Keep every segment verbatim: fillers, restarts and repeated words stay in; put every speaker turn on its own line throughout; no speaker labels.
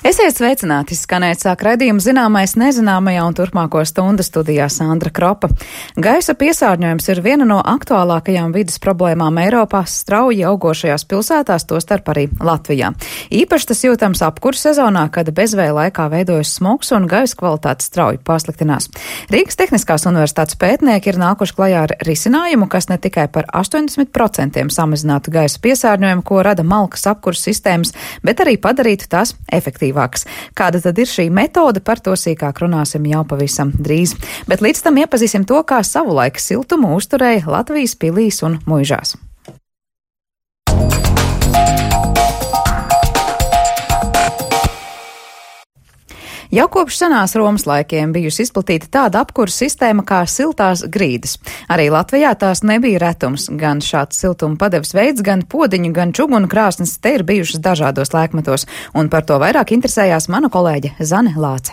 Esiet sveicināti, skanēt sāk raidījumu zināmais nezināmajā un turpmāko stundu studijā Sandra Kropa. Gaisa piesārņojums ir viena no aktuālākajām vides problēmām Eiropā strauji augošajās pilsētās, tostarp arī Latvijā. Īpaši tas jūtams apkurss sezonā, kad bezvēja laikā veidojas smogs un gaisa kvalitāte strauji pasliktinās. Rīgas Tehniskās universitātes pētnieki ir nākuši klajā ar risinājumu, kas ne tikai par astoņdesmit procentiem samazinātu gaisa piesārņojumu, ko rada malkas apkurss sistēmas, bet arī padarītu tās efektīvākas. Kāda tad ir šī metode, par to sīkāk runāsim jau pavisam drīz. Bet līdz tam iepazīsim to, kā savulaik siltumu uzturēja Latvijas pilīs un muižās. Jau kopš senās Romas laikiem bijusi izplatīta tāda apkursa sistēma kā siltās grīdas. Arī Latvijā tās nebija retums. Gan šāds siltuma padeves veids, gan podiņu, gan čugunu krāsnes te ir bijušas dažādos laikmetos, un par to vairāk interesējās mana kolēģe Zane Lāce.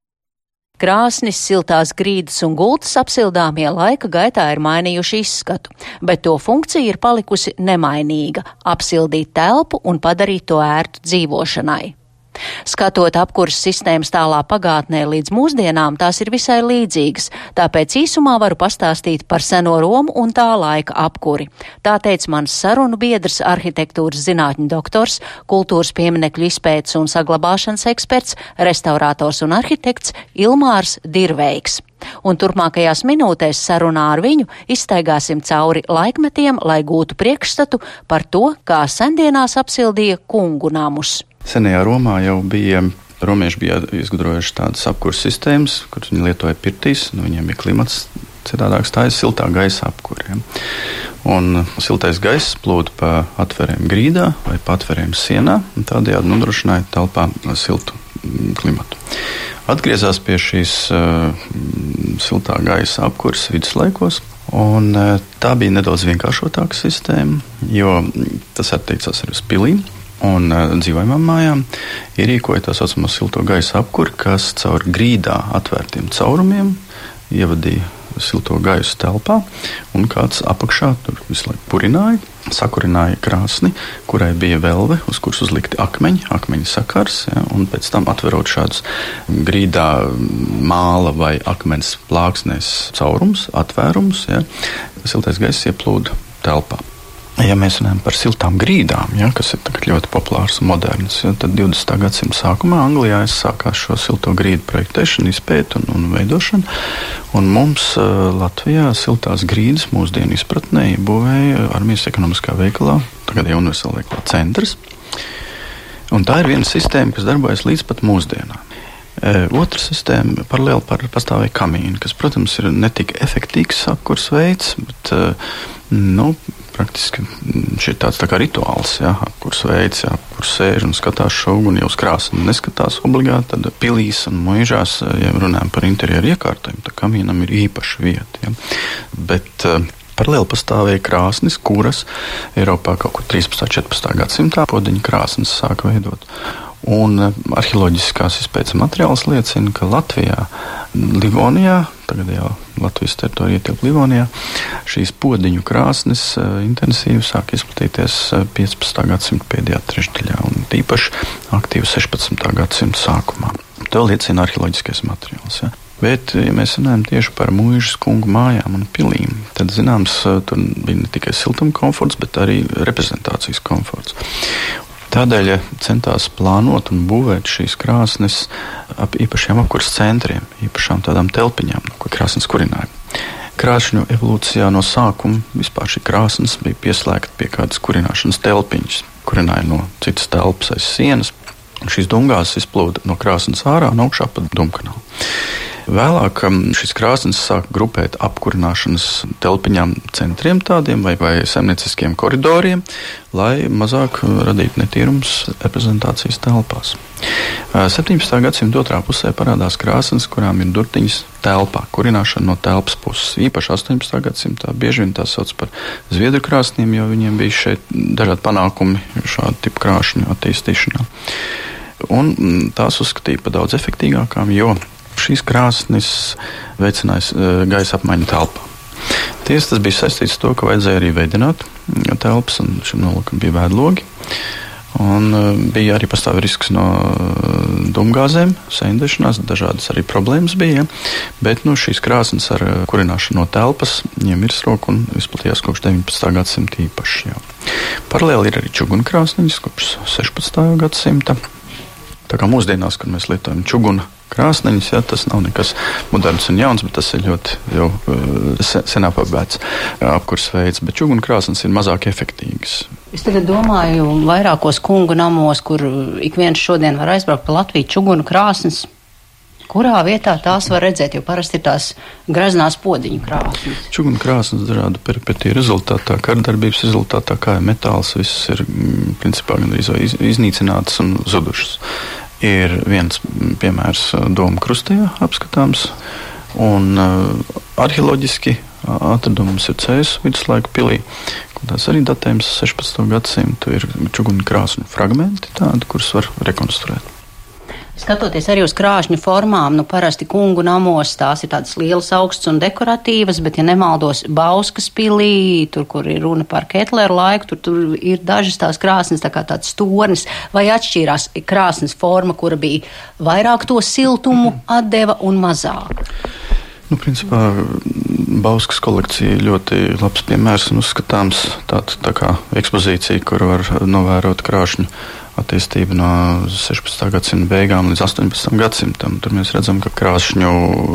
Krāsnis, siltās grīdas un gultas apsildāmie laika gaitā ir mainījuši izskatu, bet to funkcija ir palikusi nemainīga – apsildīt telpu un padarīt to ērtu dzīvošanai. Skatot apkurss sistēmas tālā pagātnē līdz mūsdienām, tās ir visai līdzīgas, tāpēc īsumā varu pastāstīt par seno Romu un tā laika apkuri. Tā teica mans sarunu biedrs, arhitektūras zinātņu doktors, kultūras pieminekļu izpētes un saglabāšanas eksperts, restaurātors un arhitekts Ilmārs Dirveiks. Un turpmākajās minūtēs sarunā ar viņu izstaigāsim cauri laikmetiem, lai gūtu priekšstatu par to, kā sendienās apsildīja kungu namus.
Senajā Romā jau bija, romieši bija izgudrojuši tādas apkurss sistēmas, kuras viņi lietoja pirtīs, nu viņiem bija klimats citādāks, tā ir siltā gaisa apkuriem. Un siltais gaiss plūda pa atverēm grīdā vai pa atverēm sienā, un tādējādi nodrošināja telpā siltu klimatu. Atgriezās pie šīs uh, siltā gaisa apkurses viduslaikos, un uh, tā bija nedaudz vienkāršotāka sistēma, jo tas attiecās arī uz pilīm. Un uh, dzīvojamām mājām ierīkoja tā saucamo silto gaisa apkuri, kas caur grīdā atvērtiem caurumiem ievadīja silto gaisu telpā, un kāds apakšā tur visu laiku purināja, sakurināja krāsni, kurai bija velve, uz kuras uzlikti akmeņi, akmeņi sakars, ja, un pēc tam atverot šādus grīdā māla vai akmens plāksnēs caurums, atvērums, ja, siltais gaiss ieplūda telpā. Ja mēs runājam par siltām grīdām, ja, kas ir tagad ļoti populārs un moderns, ja, tad divdesmitā gadsimta sākumā Anglijā sākās šo silto grīdu projektēšanu, izpēti un, un veidošanu. Un mums uh, Latvijā siltās grīdas mūsdienu izpratnē būvēja Armijas ekonomiskā veikalā, tagad jau Universālā veikalā centrs. Un tā ir viena sistēma, kas darbojas līdz pat mūsdienām. E, otra sistēma paralēli par pastāvēja kamīnu, kas, protams, ir ne tik efektīvs apkurs veids, bet, nu, praktiski šī ir tāds tā kā rituāls, jā, apkurs veids, jā, kur sēž un skatās šo uguni, jau uz krāsni neskatās obligāti, tad pilīs un muižās, ja runājam par interjeru iekārtojumu, tad kamīnam ir īpaša vieta, jā. Bet paralēli pastāvēja krāsnis, kuras Eiropā kaut kur trīspadsmitā, četrpadsmitā gadsimtā podiņa krāsnis sāka veidot. Un arheoloģiskās izpētes materiāls liecina, ka Latvijā, Livonijā, tagad jau Latvijas teritorija ietilp Livonijā, šīs podiņu krāsnes intensīvi sāk izplatīties piecpadsmitā gadsimta pēdējā trešdaļā un īpaši aktīvi sešpadsmitā gadsimta sākumā. To liecina arheoloģiskais materiāls. Ja. Bet, ja mēs runājam tieši par muižas kungu mājām un pilīm, tad, zināms, tur bija ne tikai siltuma komforts, bet arī reprezentācijas komforts. Tādēļ centās plānot un būvēt šīs krāsnes ap īpašiem apkurs centriem, īpašām tādām telpiņām, ko krāsnes kurināja. Krāšņu evolūcijā no sākuma vispār šī krāsnes bija pieslēgta pie kādas kurināšanas telpiņas, kurināja no citas telpas aiz sienas, un šīs dungās izplūda no krāsnes ārā un augšā pa dumkanālu. Vēlāk šīs krāsnes sāka grupēt apkurināšanas telpiņām centriem tādiem vai, vai saimnieciskiem koridoriem, lai mazāk radītu netīrums reprezentācijas telpās. septiņpadsmitā gadsimta otrā pusē parādās krāsnes, kurām ir durtiņas telpā, kurināšana no telpas puses. Īpaši astoņpadsmitā gadsimtā bieži vien tās sauc par zviedru krāsniem, jo viņiem bija šeit dažādi panākumi šādu tipu krāšņu attīstīšanā. Un tās uzskatīja par daudz efektīgākām, jo šīs krāsnes veicināja gaisa apmaiņu telpā. Tiesa, tas bija saistīts ar to, ka vajadzēja arī veidināt telpas, un šim nolūkam bija vēdlogi. Un bija arī pastāv risks no dūmgāzēm, sēņdešanās, dažādas arī problēmas bija. Bet nu, šīs krāsnes ar kurināšanu no telpas ņem virsroku un izplatījās kopš deviņpadsmitā gadsimta īpaši. Jau. Paralēli ir arī čugunkrāsniņas kopš sešpadsmitā gadsimta. Tā kā mūsdienās, kad mēs lietojam čuguna krāsniņas, ja, tas nav nekas moderns un jauns, bet tas ir ļoti jau sen apgādāts apkurs veids. Bet čuguna krāsnes ir mazāk efektīgas.
Es tagad domāju, vairākos kungu namos, kur ik viens šodien var aizbraukt pa Latviju, čuguna krāsnes. Kurā vietā tās var redzēt, jo parasti ir tās graznās podziņu krāsnes?
Čuguna krāsnes dažādu peripetiju rezultātā, kārdarbības rezultātā, kā ir metāls, viss ir principā gandrīz iz, iznīcinātas un zudušas. Ir viens piemērs Doma krustejā apskatāms, un uh, arheoloģiski atradums ir Cēsu viduslaiku pilī, kur tās arī datējums sešpadsmitā gadsimtu, ir čuguna krāsņu fragmenti tādi, kurus var rekonstruēt.
Skatoties arī uz krāšņu formām, nu parasti kungu namos tās ir tādas lielas, augstas un dekoratīvas, bet, ja nemaldos, Bauskas pilī, tur, kur ir runa par Ketleru laiku, tur, tur ir dažas tās krāsnes, tā kā tāds tornis, vai atšķīrās krāsnes forma, kura bija vairāk to siltumu atdeva un mazāk?
Nu, principā, Bauskas kolekcija ļoti labs piemērs un uzskatāms tāda tā kā ekspozīcija, kur var novērot krāšņu attīstību no sešpadsmitā gadsimta beigām līdz astoņpadsmitam gadsimtam. Tur mēs redzam, ka krāšņu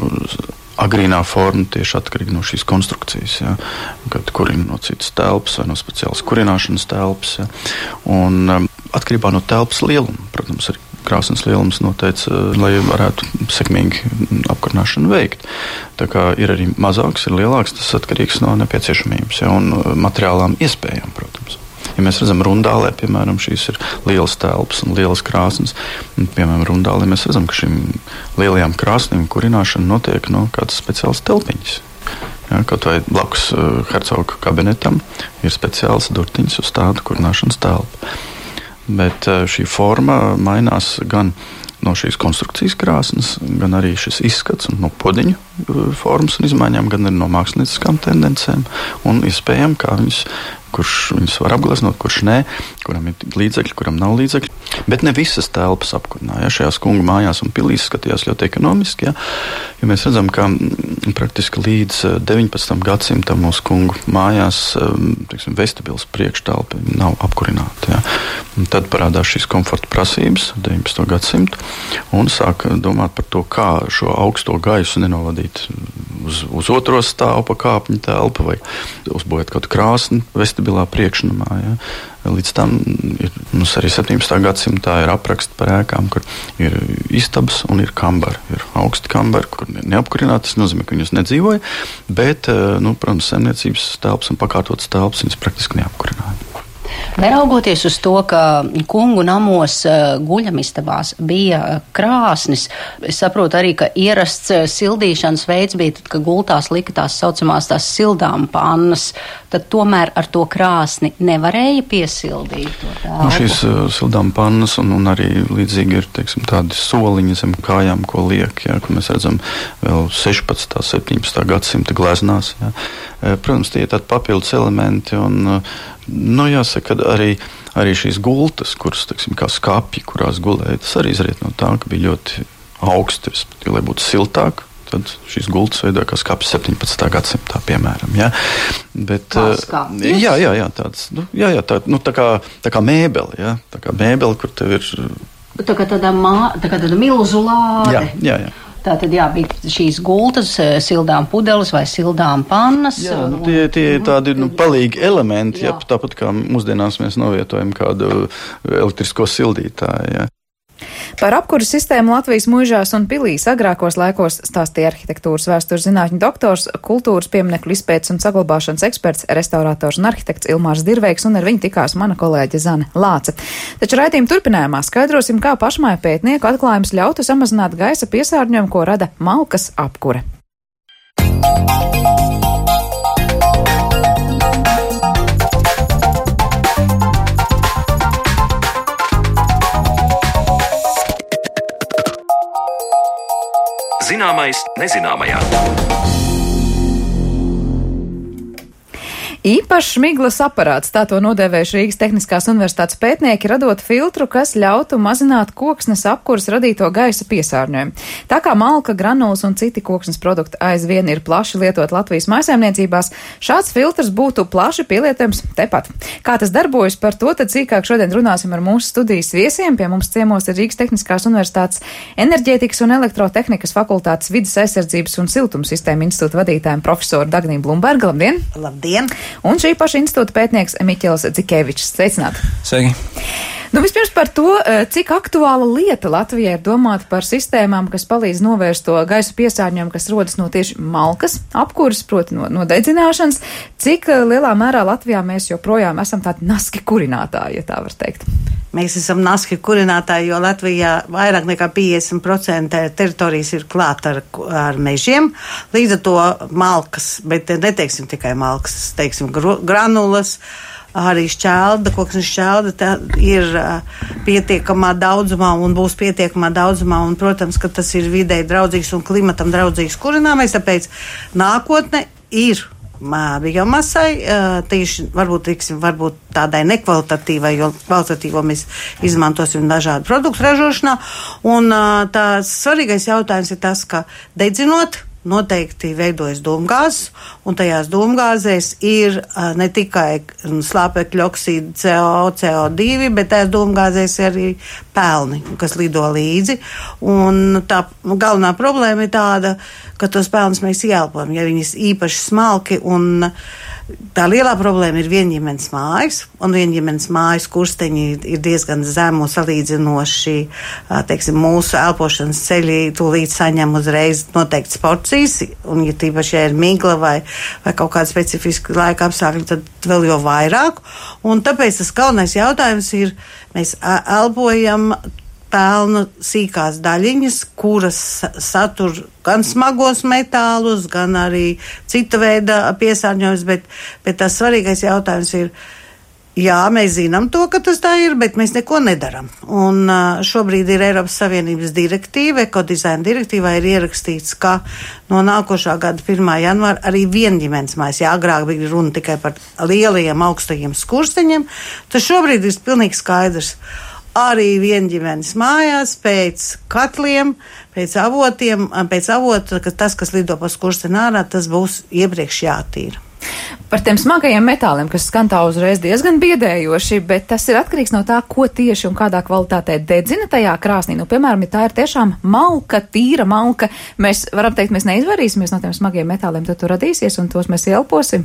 agrīnā forma tieši atkarīga no šīs konstrukcijas, ja, kad kurina no citas telpas vai no speciālas kurināšanas telpas. Ja. Un um, atkarībā no telpas lieluma, protams, arī krāsnes lielums noteica, lai varētu sekmīgi apkurināšanu veikt. Tā kā ir arī mazāks, ir lielāks, tas atkarīgs no nepieciešamības, ja, un materiālām iespējām, protams. Ja mēs redzam Rundālē, piemēram, šīs ir lielas telpas un lielas krāsnes. Un, piemēram, Rundālē mēs redzam, ka šīm lielajām krāsnīm kurināšana notiek no kādas speciālas telpiņas. Ja, kaut vai blakus uh, hercoga kabinetam ir speciāls durtiņas uz tādu kurināšanas telpu. Bet uh, šī forma mainās gan no šīs konstrukcijas krāsnes, gan arī šis izskats no podiņu uh, formas un izmaiņām, gan arī no mākslinieckām tendencēm un iespējām, kā viņas kurš viņus var apgleznot, kurš nē, kuram ir līdzekļi, kuram nav līdzekļi. Bet ne visas telpas apkurināja. Ja, šajās kungu mājās un pilīs skatījās ļoti ekonomiski. Ja, jo mēs redzam, ka m, praktiski līdz deviņpadsmitam gadsimtam mūsu kungu mājās teiksim, vestibils priekštelpa nav apkurināta. Ja. Un tad parādās šīs komforta prasības deviņpadsmitā gadsimtu un sāk domāt par to, kā šo augsto gaisu nenovadīt uz, uz otro stāvu pa kāpņu telpu vai uzbojāt kādu krāsni vestibilā priekšnamā. Ja. Līdz tam ir, mums arī septiņpadsmitā gadsimtā ir apraksti par ēkām, kur ir istabas un ir kambari. Ir augsti kambari, kur neapkurināti, tas nozīmē, ka viņus nedzīvoja, bet, nu, protams, saimniecības telpas un pakārtotas telpas viņas praktiski neapkurināja.
Neraugoties uz to, ka kungu namos guļamistabās bija krāsnis, es saprotu arī, ka ierasts sildīšanas veids bija tad, ka gultās lika tās saucamās tās sildām pannas, tad tomēr ar to krāsni nevarēja piesildīt to telpu.
Nu, šīs uh, sildām pannas un, un arī līdzīgi ir, teiksim, tādi soliņi zem kājām, ko liek, ja, ko mēs redzam vēl sešpadsmitā, septiņpadsmitā gadsimta gleznās. Ja. Protams, tie ir tādi papildus elementi un nu, jāsaka, arī, arī šīs gultas, kuras, teiksim, kā skapji, kurās gulēja, tas arī izriet no tā, ka bija ļoti augsti, lai būtu siltāk, tad šīs gultas veidoja kā skapis septiņpadsmitā gadsimtā, piemēram, ja. Bet,
kā skapis?
Jā, jā, jā, tāds, nu, jā, jā, tā, nu, tā kā, tā kā mēbeli, ja, tā kā mēbeli, kur tev ir...
Tā kā tāda, mā, tā kā tāda milzu lāde.
Jā, jā, jā.
Tātad, jā, bija šīs gultas, sildām pudeles vai sildām pannas.
Jā, nu, tie, tie ir tādi nu, palīgi elementi, jā. Jā, tāpat kā mūsdienās mēs novietojam kādu elektrisko sildītāju. Jā.
Par apkuras sistēmu Latvijas muižās un pilīs agrākos laikos stāstīja arhitektūras vēstures zinātņu doktors, kultūras pieminekļu izpētes un saglabāšanas eksperts, restaurators un arhitekts Ilmārs Dirveiks, un ar viņu tikās mana kolēģe Zane Lāce. Taču raidījuma turpinājumā skaidrosim, kā pašmāju pētnieku atklājums ļautu samazināt gaisa piesārņojumu, ko rada malkas apkure.
Zināmais nezināmajā.
Īpašs miglas aparāts, tā to nodēvējuši Rīgas Tehniskās universitātes pētnieki, radot filtru, kas ļautu mazināt koksnes apkuras radīto gaisa piesārņojumu. Tā kā malka, granulas un citi koksnes produkti aizvien ir plaši lietot Latvijas mājsaimniecībās, šāds filtrs būtu plaši pielietojams tepat. Kā tas darbojas, par to tad cīkāk šodien runāsim ar mūsu studijas viesiem. Pie mums ciemos ir Rīgas Tehniskās universitātes enerģētikas un elektrotehnikas fakultātes vides aizsardzības un siltumsistēmu institūta vadītājiem profesoru Dagniju Blumbergu. Labdien!
Labdien!
Un šī paša institūta pētnieks Miķels Dzikevičs. Sveicināti!
Sveiki!
Nu, vispirms par to, cik aktuāla lieta Latvijai ir domāt par sistēmām, kas palīdz novērst to gaisa piesārņojumu, kas rodas no tieši malkas apkuras, proti no, no dedzināšanas. Cik lielā mērā Latvijā mēs joprojām esam tādi naski kurinātāji, ja tā var teikt?
Mēs esam naski kurinātāji, jo Latvijā vairāk nekā piecdesmit procenti teritorijas ir klāta ar, ar mežiem. Līdz ar to malkas, bet neteiksim tikai malkas, teiksim granulas, arī šķelda, koksnes šķelda, tā ir uh, pietiekamā daudzumā un būs pietiekamā daudzumā, un, protams, ka tas ir videi draudzīgs un klimatam draudzīgs kurināmais, tāpēc nākotne ir biomasai, uh, tieši varbūt, tiksim, varbūt tādai nekvalitatīvai, jo kvalitatīvo mēs izmantosim dažādu produktu ražošanā, un uh, tās svarīgais jautājums ir tas, ka dedzinot, noteikti veidojas dūmgāzes, un tajās dūmgāzēs ir uh, ne tikai slāpekļa oksīdi C O, C O divi, bet tajās dūmgāzēs ir arī pelni, kas lido līdzi. Un tā galvenā problēma ir tāda, ka tos pelnus mēs ieelpojam, ja viņas īpaši smalki, un tā lielā problēma ir vienģimenes mājas, un vienģimenes mājas kursteņi ir diezgan zemu salīdzinoši, teiksim, mūsu elpošanas ceļi tūlīt saņem uzreiz noteikts porcijas, un ja tīpaši, ja ir migla vai, vai kaut kāda specifiska laika apstākļi, tad vēl jau vairāk, un tāpēc tas galvenais jautājums ir, mēs elpojam pelnu sīkās daļiņas, kuras satur gan smagos metālus, gan arī cita veida piesārņojums, bet, bet tas svarīgais jautājums ir, jā, mēs zinām to, ka tas tā ir, bet mēs neko nedaram. Un šobrīd ir Eiropas Savienības direktīva, ekodizaina direktīvā ir ierakstīts, ka no nākošā gada pirmā janvāra arī vienģimenes mājas, jā, agrāk bija runa tikai par lielajiem augstajiem skursteņiem, tas šobrīd ir pilnīgi skaidrs. Arī vienģimenes mājās pēc katliem, pēc avotiem, pēc avota, ka tas, kas lido pa skursteni ārā, tas būs iepriekš jātīra.
Par tiem smagajiem metāliem, kas skan tā uzreiz diezgan biedējoši, bet tas ir atkarīgs no tā, ko tieši un kādā kvalitātē dedzina tajā krāsnī. Nu, piemēram, ja tā ir tiešām malka, tīra malka, mēs varam teikt, mēs neizvairīsimies no tiem smagajiem metāliem, tad tur radīsies un tos mēs ielposim.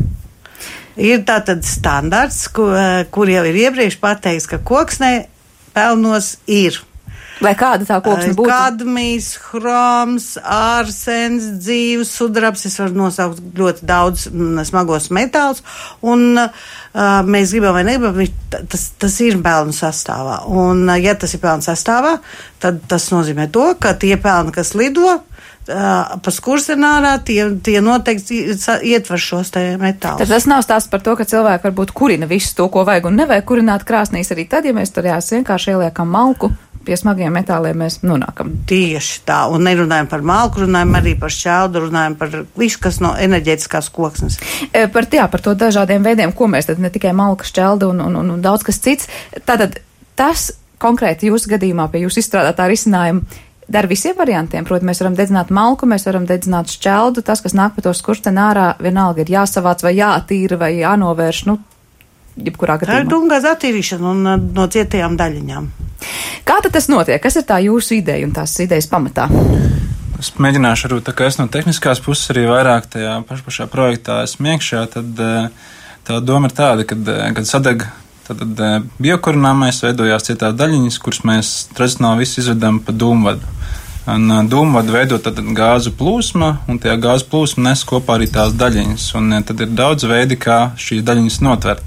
Ir tātad standarts, kur, kur jau ir iepriekš pateikts, ka koksnē pelnos ir.
Lai kāda tā koksne būtu?
Kadmijs, chroms, ārsens, dzīves, sudrabs, es varu nosaukt ļoti daudz m, smagos metālus, un uh, mēs gribam vai negribam, tas, tas ir pelnu sastāvā. Un uh, ja tas ir pelnu sastāvā, tad tas nozīmē to, ka tie pelni, kas lido, Uh, pa skursenārā, tie, tie noteikti ietver šos te metālus.
Tad tas nav stāsts par to, ka cilvēki varbūt kurina visu to, ko vajag un nevajag kurināt krāsnīs arī tad, ja mēs tur jās vienkārši ieliekam malku, pie smagiem metāliem mēs nonākam.
Tieši tā, un nerunājam par malku, runājam arī par šķeldu, runājam par visu, kas no enerģētiskās koksnes.
E, par, jā, par to dažādiem veidiem, ko mēs tad ne tikai malka, šķelda un, un, un, un daudz kas cits. Tātad tas konkrēti jūsu gadījumā pie jūsu izstrādātā risinājuma dar visiem variantiem. Proti, mēs varam dedzināt malku, mēs varam dedzināt šķeldu, tas, kas nāk pa to skursteni ārā, vienalga ir jāsavāc vai jātīra vai jānovērš, nu, jebkurā gadījumā.
Tā ir dūmgāzes attīrīšana un no cietajām daļiņām.
Kā tad tas notiek? Kas ir tā jūsu ideja un tās idejas pamatā?
Es mēģināšu, varbūt, tā kā es no tehniskās puses arī vairāk tajā pašpašā projektā esmu iekšā, tad tā doma ir tāda, kad, kad sadeg tad biokurināmais veidojās cietās daļiņas, kuras mēs tradicionāli visu izvedam pa dūmvadu. Un dūmvadu veido tad gāzu plūsma, un tajā gāzu plūsma nes kopā arī tās daļiņas. Un tad ir daudz veidi, kā šīs daļiņas notvert.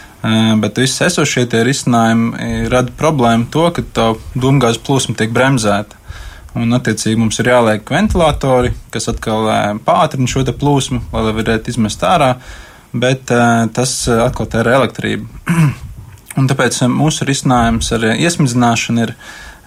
Bet visi esošie tie risinājumi rada problēmu to, ka tā dūmgāzu plūsma tiek bremzēta. Un, attiecīgi, mums ir jāliek ventilatori, kas atkal pātrina šo te plūsmu, lai varētu izmest ārā, bet tas atkal tērē elektrību. Un tāpēc mūsu risinājums ar iesmidzināšanu ir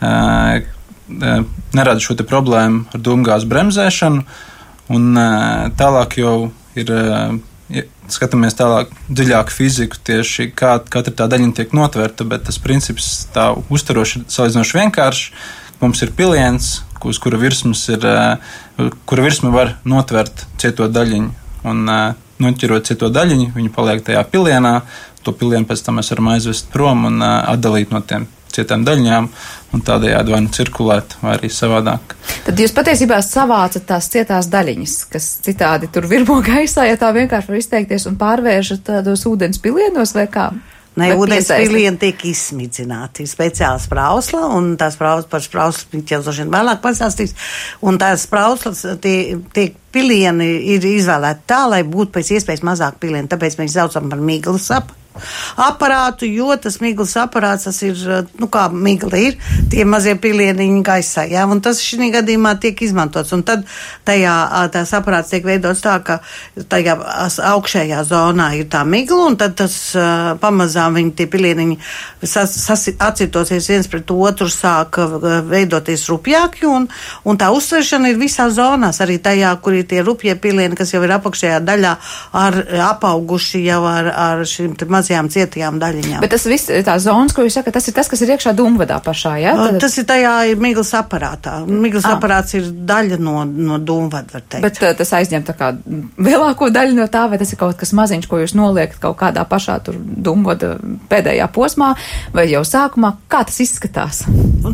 nerada šo te problēmu ar dūmgāzu bremzēšanu, un tālāk jau ir ja skatāmies tālāk, dziļāk fiziku, tieši kā katra tā daļiņa tiek notverta, bet tas princips tā uzturoši salīdzinoši vienkārši. Mums ir piliens, uz kura virsmas ir, kura virsma var notvert cieto daļiņu. Un noķirot cieto daļiņu, viņi paliek tajā pilienā. To pilienu pēc tam mēs varam aizvest prom un atdalīt no tiem cietām daļiņām un tādējādi vai nu cirkulēt, vai arī savādāk.
Tad jūs patiesībā savācat tās cietās daļiņas, kas citādi tur virmo gaisā, ja tā vienkārši var izteikties, un pārvēršat tādos ūdens pilienos vai kā?
Nē, ūdens pilieni tiek izsmidzināti. Ir speciāla sprausla, un tās sprauslas par sprauslas Miķels vēlāk pastāstīs. Un tās sprauslas, tie, tie pilieni ir izvēlēti tā, lai būtu pēc iespējas mazāk pilieni. Tāpēc mēs saucam par miglas ap. aparātu, jo tas miglas aparāts, tas ir, nu kā migla ir, tie mazie pilieniņi gaisā, jā, un tas šī gadījumā tiek izmantots, un tad tajā tās aparāts tiek veidots tā, ka tajā augšējā zonā ir tā migla, un tad tas uh, pamazām viņi tie pilieniņi sas, sas, atcitosies viens pret otru, sāk veidoties rupjāki, un, un tā uztveršana ir visās zonās, arī tajā, kur ir tie rupjie pilieni, kas jau ir apakšējā daļā ar apauguši jau ar, ar šīm te mazajām cietajām daļiņām.
Bet tas viss, tā zonas, ko jūs sakat, tas ir tas, kas ir iekšā dūmvadā pašā, jā? Ja? Tad...
Tas ir tajā ir miglas aparātā. Miglas ah. aparāts ir daļa no, no dūmvada, var teikt.
Bet uh, tas aizņem tā kā lielāko daļu no tā, vai tas ir kaut kas maziņš, ko jūs noliekat kaut kādā pašā tur dūmvada pēdējā posmā, vai jau sākumā? Kā tas izskatās?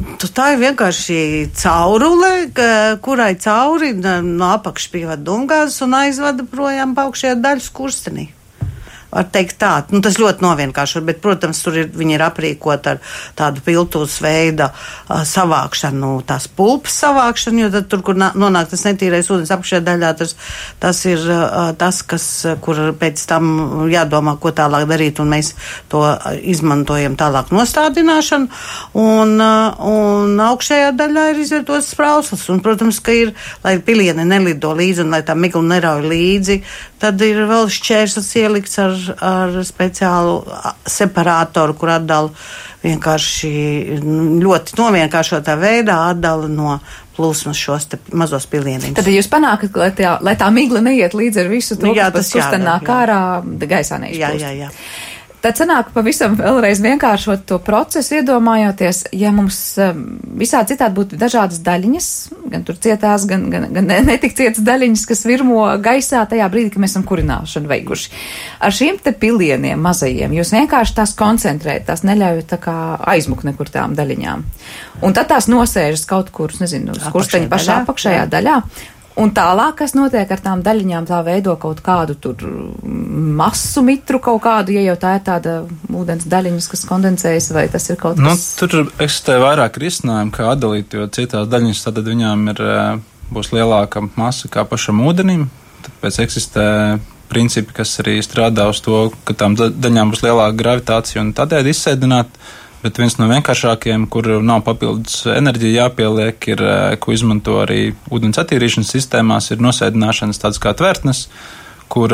Tā ir vienkārši caurule, kurai cauri no apakšas pievada dūmgāzes un aizvada projām pa augšējā daļu skurstenī. Var teikt tā, nu, tas ļoti novienkāršot, bet, protams, tur ir, viņi ir aprīkot ar tādu piltūs veida uh, savākšanu, tās pulpas savākšanu, jo tad tur, kur nonāk tas netīrais ūdens apakšējā daļā, tas, tas ir uh, tas, kas, kur pēc tam jādomā, ko tālāk darīt, un mēs to izmantojam tālāk nostādināšanu, un, uh, un augšējā daļā ir izvietotas sprauslas, un, protams, ka ir, lai pilieni nelido līdzi, un lai tā migla nerauj līdzi, tad ir vēl šķērslis ielikts ar ar speciālu separātoru, kur atdala vienkārši ļoti novienkāršotā veidā atdala no plūsmas šos te mazos pilieniņus.
Tad jūs panākat, lai tā, lai tā migla neiet līdz ar visu to,
jā,
kas pēc nāk ārā, gaisā neizplūst.
Jā, jā, jā.
Tad sanāk pavisam vēlreiz vienkāršot to procesu, iedomājoties, ja mums um, visādi citādi būtu dažādas daļiņas, gan tur cietās, gan, gan, gan netik cietas daļiņas, kas virmo gaisā tajā brīdī, kad mēs esam kurināšanu veikuši. Ar šīm te pilieniem mazajiem jūs vienkārši tās koncentrējat, tās neļaujat tā kā aizmukt nekur tām daļiņām. Un tad tās nosēžas kaut kur, nezinu, uz kursteņa pašā apakšējā daļā. Un tālāk, kas notiek ar tām daļiņām, tā veido kaut kādu tur masu mitru kaut kādu, ja jau tā ir tāda ūdens daļiņas, kas kondensējas, vai tas ir kaut kas?
Nu, tur eksistē vairāk risinājumu, kā atdalīt, jo citās daļiņas tad viņām ir, būs lielāka masa kā pašam ūdenim, tāpēc eksistē principi, kas arī strādā uz to, ka tām daļiņām būs lielāka gravitācija un tādēļ izsēdināt. Bet viens no vienkāršākajiem, kur nav papildus enerģija jāpieliek, ir, ko izmanto arī ūdens attīrīšanas sistēmās, ir nosēdināšanas tādas kā tvertnes, kur,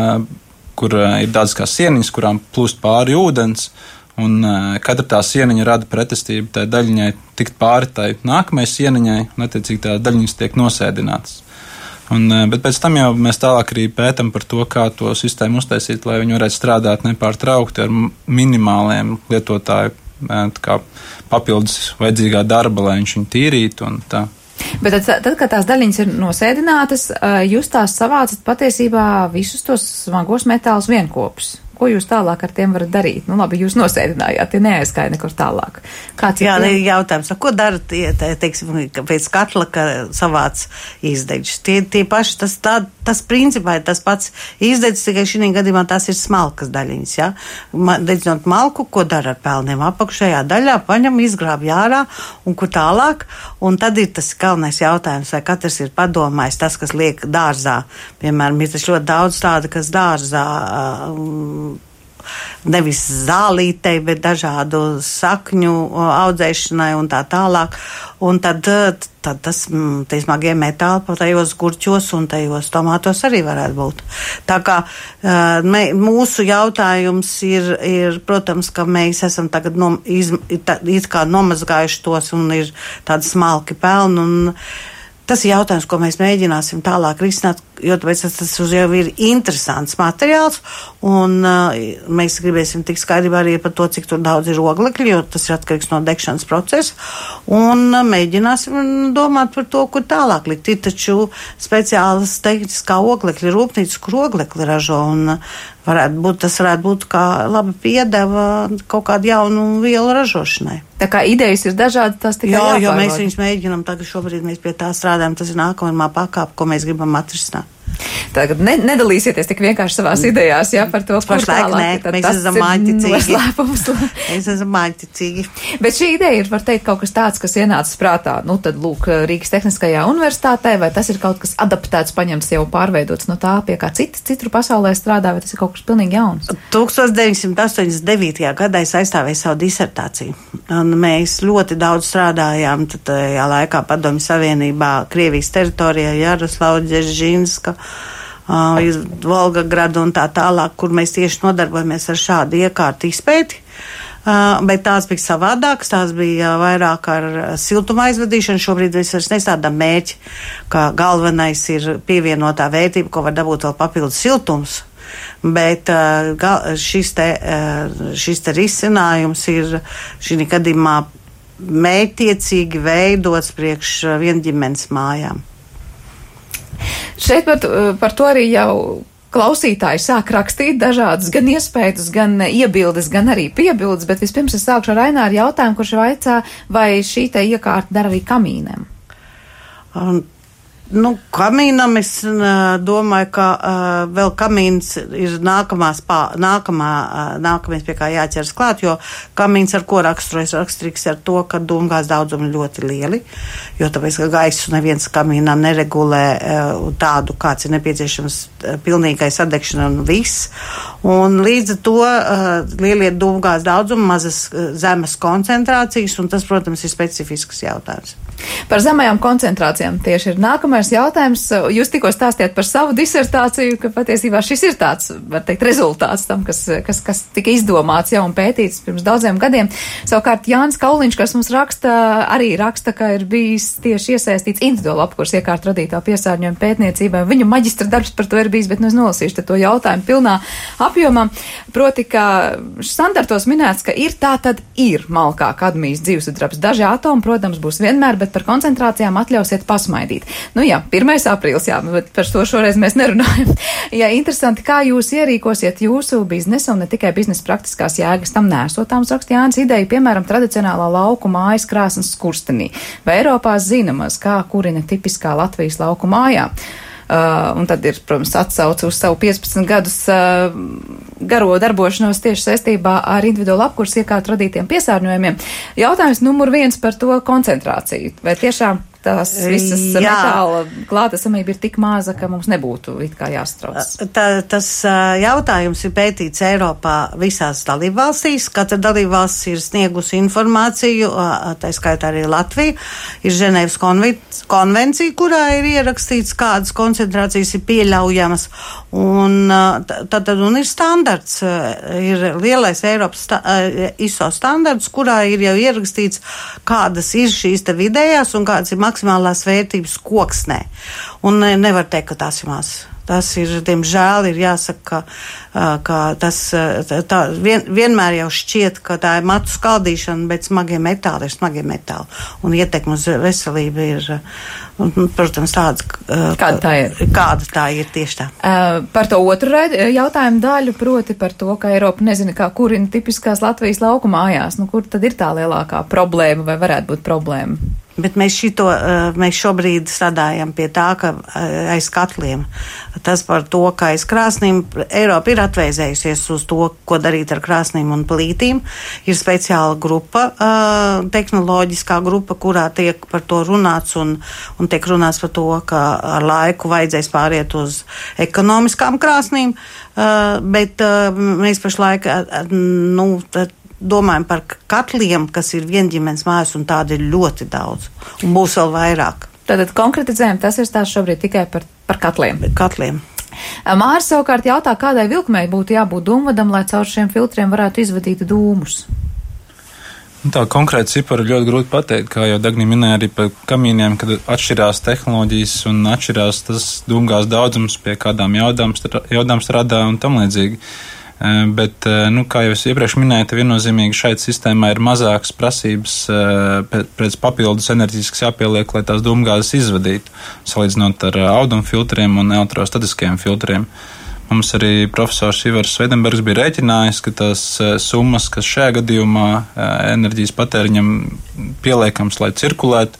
kur ir tādas kā sieniņas, kurām plūst pāri ūdens, un katra tā sieniņa rada pretestību tai daļiņai tikt pāri tai nākamajai sieniņai, un attiecīgi tā daļiņas tiek nosēdinātas. Un, bet pēc tam jau mēs tālāk arī pētam par to, kā to sistēmu uztaisīt, lai viņi varētu strādāt nepārtraukti ar minimāliem lietotāju kā papildus vajadzīgā darba, lai viņš viņu tīrītu un tā.
Bet tad, tad, kad tās daļiņas ir nosēdinātas, jūs tās savācat patiesībā visus tos smagos metālus vienkopus. Ko jūs tālāk ar tiem varat darīt? Nu, labi, jūs nosēdinājāt, tie neaizskāja nekur tālāk. Kāds
Jā,
ir
jautājums, ko dara tie, te, teiksim, pēc katla, ka savāc izdeģus? Tie, tie paši, tas, tā, tas principā ir tas pats izdeģis, tikai šī gadījumā tās ir smalkas daļiņas, ja? Dedzinot malku, ko dara ar pelniem apakšējā daļā, paņem, izgrāb jārā, un kur tālāk, un tad ir tas galvenais jautājums, vai katrs ir padomājis tas, kas liek dārzā. Piemēram, ir tas ļoti daudz tāda, kas dārzā um, nevis zālītei, bet dažādu sakņu audzēšanai un tā tālāk. Un tad, tad tas, tie smagie metāli pat tajos gurķos un tajos tomātos arī varētu būt. Tā kā mē, mūsu jautājums ir, ir, protams, ka mēs esam tagad nom, iz, it kā nomazgājuši tos un ir tādi smalki pelni un Tas ir jautājums, ko mēs mēģināsim tālāk risināt, jo tāpēc tas jau ir interesants materiāls, un uh, mēs gribēsim tik skaidrībā arī par to, cik tur daudz ir oglekļi, jo tas ir atkarīgs no degšanas procesa, un uh, mēģināsim domāt par to, kur tālāk likt. Ir taču speciālas tehniskā oglekļa rūpnīcas, kur oglekļi ražo, un uh, varētu būt, tas varētu būt kā laba piedeva kaut kādu jaunu vielu ražošanai.
Tā kā idejas ir dažādi, tās tikai
jāpārvada. Jā, jo mēs
jāpārvada.
viņus mēģinām, tagad šobrīd mēs pie tā strādājam, tas ir nākamā pakāpe, ko mēs gribam atrisināt.
Tagad ne, nedalīsieties tik vienkārši savās idejās, jā, par to, kur
Pašlaik
tālāk.
nē,
Tad
mēs
tas
esam
ir
māļticīgi.
noslēpums.
Mēs esam māļticīgi.
Bet šī ideja ir, var teikt, kaut kas tāds, kas ienācis prātā. Nu, tad, lūk, Rīgas Tehniskajā universitātē, vai tas ir kaut kas adaptēts, paņemts jau pārveidots no tā, pie kā citi citur pasaulē strādā, vai tas ir kaut kas pilnīgi jauns?
tūkstoš deviņsimt astoņdesmit devītajā gadā es aizstāvēju savu disertāciju. Un mēs ļoti daudz strādājām tad tajā laikā Padomju Savienībā, Krievijas teritorijā, Jaroslava Dzeržinska, uh, Volgagrada un tā tālāk, kur mēs tieši nodarbojamies ar šādu iekārtu izpēti. Uh, bet tās bija savādākas, tās bija uh, vairāk ar uh, siltuma aizvadīšanu. Šobrīd mēs vairs nestādām mērķi, ka galvenais ir pievienotā vērtība, ko var dabūt vēl papildus siltums. Bet uh, gal, šis, te, uh, šis te risinājums ir šī gadījumā mērķtiecīgi veidots priekš uh, vienģimenes mājām.
Šeit par, par to arī jau klausītāji sāk rakstīt dažādas gan iespējas, gan iebildes, gan arī piebildes, bet vispirms es sākšu ar Aināru jautājumu, kurš vaicā, vai šī te iekārta dara arī kamīniem?
Um, Nu, kamīnam es uh, domāju, ka uh, vēl kamīns ir nākamās pā, nākamā, uh, nākamais, pie kā jāķers klāt, jo kamīns ar ko raksturojas raksturīgs ar to, ka dūmgāzes daudzumi ļoti lieli, jo tāpēc, ka gaisu neviens kamīnā neregulē uh, tādu, kāds ir nepieciešams uh, pilnīgai sadegšana un viss. Un līdz ar to uh, lielie dūmgāzes daudzumi, mazas uh, zemes koncentrācijas, un tas, protams, ir specifisks jautājums.
Par zemajām koncentrācijām tieši ir nākamais jautājums. Jūs tikko stāstījāt par savu disertāciju, ka patiesībā šis ir tāds, var teikt, rezultāts tam, kas, kas, kas tika izdomāts jau un pētīts pirms daudziem gadiem. Savukārt Jānis Kauliņš, kas mums raksta, arī raksta, ka ir bijis tieši iesaistīts individuāla apkurs iekārtu radītā piesārņojuma pētniecībā. Viņu maģistra darbs par to ir bijis, bet nu es nolasīšu to jautājumu pilnā apjomā. Proti, ka standartos minēts, ka ir tā tad ir malkā kadmijas dzīvesudrabs. Daži atomi, protams, būs vienmēr, bet par koncentrācijām atļausiet pasmaidīt. Nu jā, pirmais aprīlis, jā, bet par to šoreiz mēs nerunājam. Jā, interesanti, kā jūs ierīkosiet jūsu biznesa un ne tikai biznesa praktiskās jēgas tam nesotām, raksta Jānis, ideja, piemēram, tradicionālā lauku mājas krāsnes skurstenī. Vai Eiropā zināmas, kā kurina tipiskā Latvijas lauku mājā? Uh, un tad ir, protams, atsauce uz savu piecpadsmit gadus uh, garo darbošanos tieši saistībā ar individuālu apkursu iekārtu radītiem piesārņojumiem. Jautājums numur viens par to koncentrāciju. Vai tiešām tās visas Jā. metāla klātesamība ir tik maza, ka mums nebūtu it kā jāstrauc?
Tā, tas jautājums ir pētīts Eiropā visās dalībvalstīs. Katra dalībvalsts ir sniegusi informāciju, tā skaitā arī Latvija. Ir Ženēvas konvencija, kurā ir ierakstīts, kādas koncentrācijas ir pieļaujamas. Un tad un ir standarts, ir lielais Eiropas sta, I S O standarts, kurā ir jau ierakstīts, kādas ir šīs te vidējās un kādas ir maksimālās vērtības koksnē. Un nevar teikt, ka tās ir mazas. Tas ir, diemžēl, ir jāsaka, ka, ka tas tā, vien, vienmēr jau šķiet, ka tā ir matu skaldīšana, bet smagie metāli ir smagie metāli. Un ietekme uz veselību ir, un, protams, tāda,
kāda tā ir.
Kāda tā ir tieši tā.
Uh, par to otru jautājumu daļu, proti par to, ka Eiropa nezina, kā kurina tipiskās Latvijas lauku mājās. Nu, kur tad ir tā lielākā problēma vai varētu būt problēma?
Bet mēs, šito, mēs šobrīd strādājam pie tā, ka aiz katliem. Tas par to, ka aiz krāsnīm Eiropa ir atvēzējusies uz to, ko darīt ar krāsnīm un plītīm. Ir speciāla grupa, tehnoloģiskā grupa, kurā tiek par to runāts un, un tiek runāts par to, ka ar laiku vajadzēs pāriet uz ekonomiskām krāsnīm. Bet mēs pašlaik, nu, domājam par katliem, kas ir vienģimenes mājas, un tādi ir ļoti daudz. Un būs vēl vairāk.
Tātad konkretizējam, tas ir stāsts šobrīd tikai par, par katliem.
Katliem.
Māris savukārt jautā, kādai vilkmei būtu jābūt dūmvadam, lai caur šiem filtriem varētu izvadīt dūmus?
Tā konkrēti cipari ļoti grūti pateikt, kā jau Dagnija minēja arī par kamīniem, kad atšķirās tehnoloģijas un atšķirās tas dūmgāzes daudzums, pie kādām jaudām, jaudām strādā un tam līdzīgi. Bet, nu, kā jau es iepriekš minēju, tad viennozīmīgi šai sistēmai ir mazākas prasības pēc papildus enerģijas, kas jāpieliek, lai tās dūmgāzes izvadītu, salīdzinot ar audumfiltriem un elektrostatiskajiem filtriem. Mums arī profesors Ivars Svedenbergs bija rēķinājis, ka tās summas, kas šajā gadījumā enerģijas patēriņam pieliekams, lai cirkulētu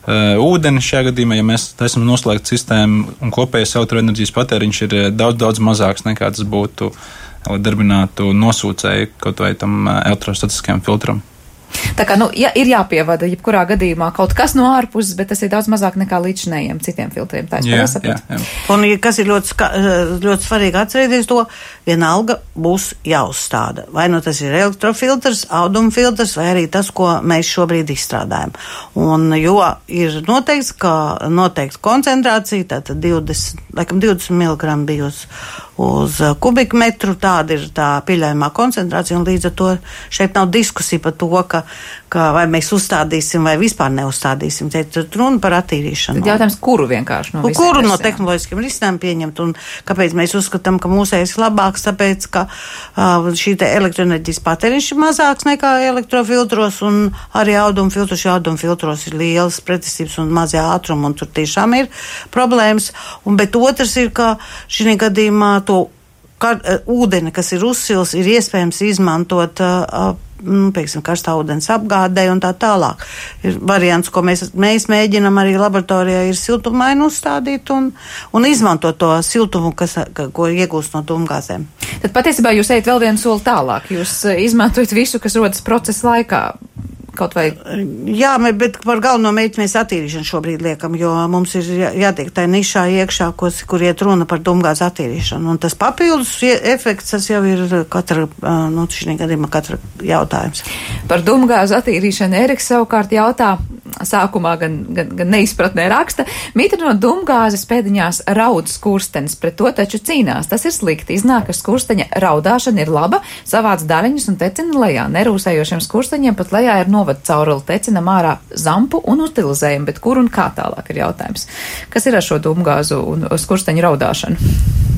ūdeni šajā gadījumā, ja mēs esam noslēgt sistēmu un kopējais elektroenerģijas patēriņš ir daudz, daudz mazāks nekā tas būtu, lai darbinātu nosūcēju kaut vai tam elektrostatiskajam filtram.
Tā kā, nu, ja ir jāpievada jebkurā gadījumā kaut kas no ārpuses, bet tas ir daudz mazāk nekā līdzinējiem citiem filtriem. Tā es
jā,
jā, jā.
Un, kas ir ļoti, ska, ļoti svarīgi atcerēties to, vienalga būs jāuzstāda. Vai nu tas ir elektrofiltrs, audumfiltrs, vai arī tas, ko mēs šobrīd izstrādājam. Un, jo ir noteikts, ka noteikts koncentrācija, tātad divdesmit, laikam divdesmit miligramu bija uz, uz kubikmetru, tāda ir tā pieļaujamā koncentrācija, un līdz ar to šeit nav diskusija par to, ka, ka vai mēs uzstādīsim vai vispār neuzstādīsim. Tad runa par attīrīšanu.
Tad jautājums, kuru vienkārši no visiem?
Kuru no tehnoloģiskiem risinājumiem pieņemt, un kāpēc mēs uzskatām, ka mūsējais ir labāks, tāpēc, ka uh, šī te elektroenerģijas patēriņš ir mazāks nekā elektrofiltros, un arī audumfiltros, jo audumfiltros ir lielas pretestības un mazie ātrumi, un tur tiešām ir problēmas. Un, bet otrs ir, ka šī gadījumā to kar, uh, ūdeni, kas ir uzsils, ir iespējams izmantot uh, nu, pieksim, karstā ūdens apgādē un tā tālāk. Ir variants, ko mēs, mēs mēģinam arī laboratorijā, ir siltumainu uzstādīt un, un izmantot to siltumu, kas, ko iegūst no dūmgāzēm.
Tad patiesībā jūs ejat vēl vienu soli tālāk. Jūs izmantojat visu, kas rodas procesa laikā. Kaut vai...
Jā, bet par galveno mērķi mēs attīrīšanu šobrīd liekam, jo mums ir jātiek tai nišā iekšā, kos, kur iet runa par dūmgāzes attīrīšanu. Un tas papildus efekts, tas jau ir katra, nu, šī gadījumā katra jautājums.
Par dūmgāzes attīrīšanu Eriks savukārt jautā, sākumā gan, gan, gan neizpratnē raksta, mītra no dūmgāzes pēdiņās raud skurstenis, pret to taču cīnās. Tas ir slikti. Iznāk, ka skursteņa raudāšana ir laba, savāc daļiņus un tecina lejā. Nerūsējošiem skursteņiem pat lejā ir novada cauruli, tecinam ārā zampu un utilizējam, bet kur un kā tālāk ir jautājums. Kas ir ar šo dūmgāzu un skursteņu raudāšanu?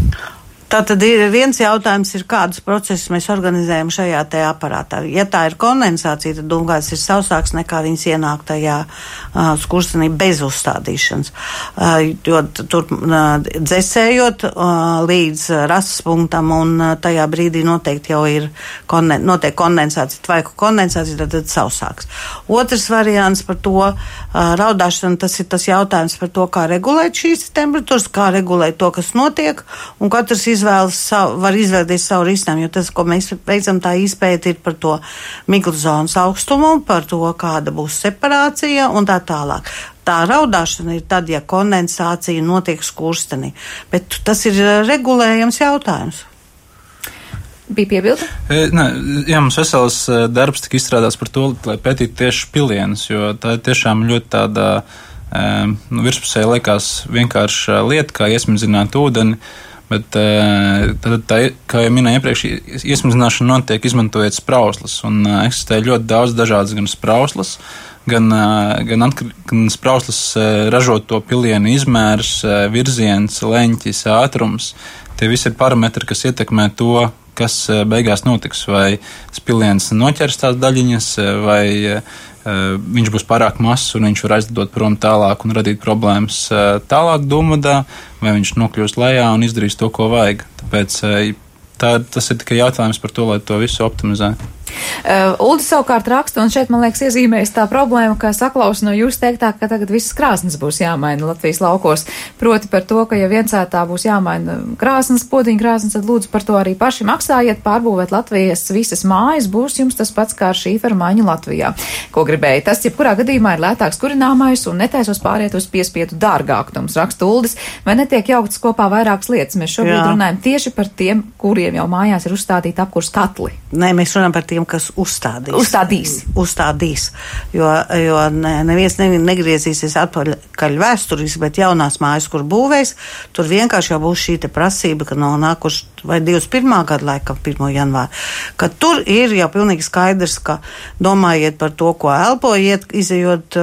Tātad ir viens jautājums, ir kādus procesus mēs organizējam šajā te aparātā. Ja tā ir kondensācija, tad dūmgāzes ir sausāks nekā viņas ienāk tajā uh, skurstenī bez uzstādīšanas. Uh, jo tur uh, dzesējot uh, līdz uh, rases punktam un uh, tajā brīdī noteikti jau ir konden, noteikti kondensācija, tvaiku kondensācija, tad, tad sausāks. Otrs variants par to uh, raudāšanu, tas ir tas jautājums par to, kā regulēt šīs temperatūras, kā regulēt to, kas notiek, un katrs izvēlas savu, var izvēlēties savu risinājumu, jo tas, ko mēs veicam, tā izpēta ir par to miglu zonas augstumu, par to, kāda būs separācija un tā tālāk. Tā raudāšana ir tad, ja kondensācija notiek skurstenī, bet tas ir regulējams jautājums.
Bija piebilde?
E, ne, jā, mums vesels darbs tika izstrādāts par to, lai pētītu tieši pilienus, jo tā ir tiešām ļoti tāda e, nu, virspusē liekas vienkārša lieta, kā iesmidzināt ūdeni. Bet, tā, tā, kā jau minēju iepriekš, iesmidzināšana notiek izmantojot sprauslas, un eksistē ļoti daudz dažādas gan sprauslas, gan, gan, atkar, gan sprauslas ražot to pilienu izmērs, virziens, leņķis, ātrums. Tie visi ir parametri, kas ietekmē to, kas beigās notiks, vai piliens noķers tās daļiņas, vai viņš būs pārāk mazs un viņš var aizdot prom tālāk un radīt problēmas tālāk dūmvadā, vai viņš nokļūst lejā un izdarīs to, ko vajag. Tāpēc tā, tas ir tikai jautājums par to, lai to visu optimizētu.
Uh, Uldi savukārt raksta, un šeit, man liekas, iezīmējas tā problēma, ka saklausa no jūs teiktā, ka tagad visas krāsnes būs jāmaina Latvijas laukos. Proti par to, ka ja viencētā būs jāmaina krāsnes, podiņa krāsnes, tad lūdzu par to arī paši maksājiet, pārbūvēt Latvijas visas mājas, būs jums tas pats kā ar šīferu maiņu Latvijā. Ko gribēja? Tas, jebkurā gadījumā ir lētāks kurināmais un netaisos pāriet uz piespiedu dārgāku, mums raksta Uldis, vai netiek jauktas kopā vairākas lietas. Mēs šobrīd Jā. runājam tieši par tiem, kuriem jau mājās ir uzstādīti apkurs katli.
Nē, mēs runājam par tiem, kas uzstādīs.
Uzstādīs.
Uzstādīs. Jo, jo ne, neviens ne, negriezīsies atpakaļ vēsturiski, bet jaunās mājas, kur būvēs, tur vienkārši jau būs šī te prasība, ka no nākuši vai divdesmit pirmā gada laikam, pirmā janvāra, ka tur ir jau pilnīgi skaidrs, ka domājiet par to, ko elpojiet, izejot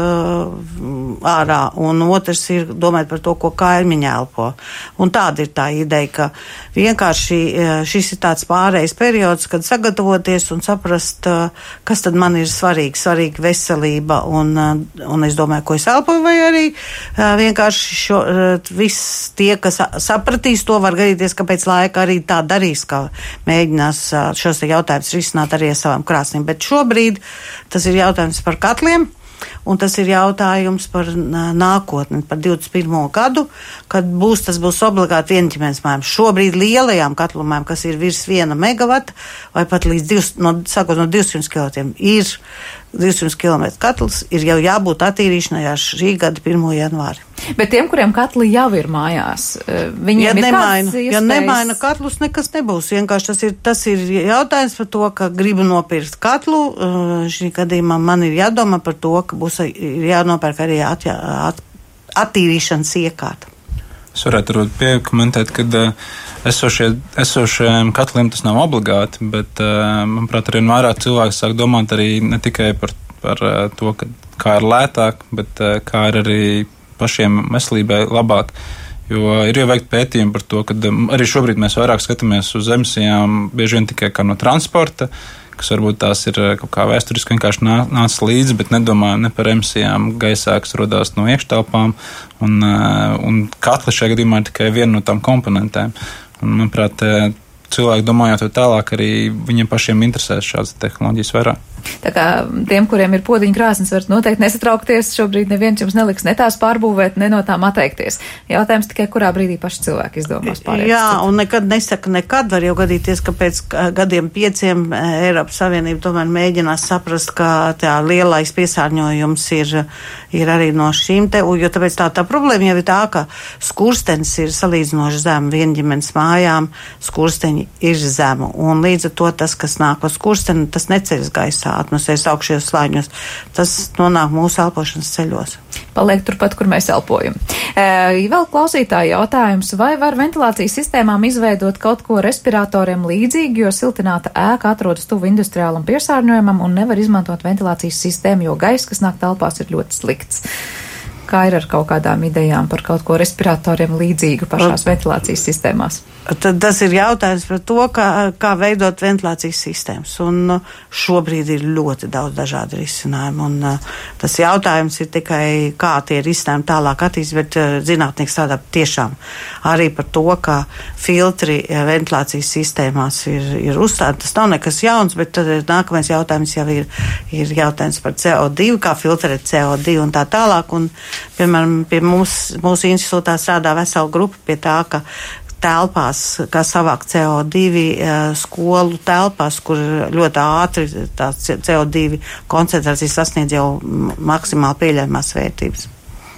uh, ārā, un otrs ir domājot par to, ko kaimiņa elpo. Un tāda ir tā ideja, ka vienkārši šis ir tāds pārējais periods, kad sagatavoties un saprast, kas tad man ir svarīgi, svarīgi veselība un, un es domāju, ko es elpoju, vai arī vienkārši šo, viss tie, kas sapratīs to, var gadīties, ka pēc laika arī tā darīs, ka mēģinās šos jautājumus risināt arī ar savām krāsnīm. Bet šobrīd tas ir jautājums par katliem. Un tas ir jautājums par nākotni, par divdesmit pirmo gadu, kad būs, tas būs obligāti vienģimenes mājām. Šobrīd lielajām katlumām, kas ir virs viena megavata, vai pat līdz divs, no, sākot no divsimt kilovatiem, ir divsimt kilometru katls, ir jau jābūt attīrīšanai ar šī gada pirmo janvāri.
Bet tiem, kuriem katli jau ir mājās, viņiem
ja
ir
nemaina,
kāds iespējas?
Ja nemaina katlus, nekas nebūs. Vienkārši tas ir, tas ir jautājums par to, ka gribu nopirkt katlu. Šī gadījumā man ir jādomā par to, ka būs jānopērk arī at, at, attīrīšanas iekārta.
Es varētu varbūt piekomentēt, ka esošie, esošiem katliem tas nav obligāti, bet, manuprāt, arī vairāk cilvēki sāk domāt arī ne tikai par, par to, ka, kā ir lētāk, bet kā ir arī pašiem veselībai labāk. Jo ir jau veikt pētījumi par to, ka arī šobrīd mēs vairāk skatāmies uz emisijām bieži vien tikai kā no transporta, kas varbūt tās ir kaut kā vēsturiski vienkārši nācis līdzi, bet nedomājam ne par emisijām gaisā, kas rodās no iekštelpām, un, un katli šajā gadījumā ir tikai viena no tām komponentēm. Un, manuprāt, cilvēki domājot to tālāk, arī viņiem pašiem interesēs šādas tehnoloģijas vairāk.
Tā kā tiem, kuriem ir podziņa krāsnes, var noteikti nesatraukties. Šobrīd neviens jums neliks ne tās pārbūvēt, ne no tām atteikties. Jautājums tikai, kurā brīdī paši cilvēki izdomās pārējais.
Jā, un nekad nesaka nekad, var jau gadīties, ka pēc gadiem pieciem Eiropas Savienība tomēr mēģinās saprast, ka tā lielais piesārņojums ir, ir arī no šīm te, jo tāpēc tā, tā problēma jau ir tā, ka skurstenis ir salīdzinoši zem vienģimenes mājām, skursteņi ir zemu, un līdz ar to tas, kas nāk pa skursteni, tas neceļas gaisā, atmosfēras augšējos slāņos, tas nonāk mūsu elpošanas ceļos.
Paliek turpat, kur mēs elpojam. E, vēl klausītāji jautājums, vai var ventilācijas sistēmām izveidot kaut ko respiratoriem līdzīgi, jo siltināta ēka atrodas tuvu industriālam piesārņojumam un nevar izmantot ventilācijas sistēmu, jo gaiss, kas nāk telpās, ir ļoti slikts. Kā ir ar kaut kādām idejām par kaut ko respiratoriem līdzīgu pašās ventilācijas sistēmās?
Tad tas ir jautājums par to, kā, kā veidot ventilācijas sistēmas. Un šobrīd ir ļoti daudz dažādu risinājumu. Un tas jautājums ir tikai, kā tie risinājumi tālāk attīstīt, bet zinātnieki strādā tiešām arī par to, ka filtri ventilācijas sistēmās ir, ir uzstādīti. Tas nav nekas jauns, bet tad nākamais jautājums jau ir, ir jautājums par C O divi, kā filtrēt C O divi un tā tālāk. Un, piemēram, pie mums, mūsu institūtā strādā vesela grupa pie tā, ka telpās, kā savākt C O divi skolu telpās, kur ļoti ātri tās C O divi koncentrācijas sasniedz jau maksimāli pieļaujamās vērtības.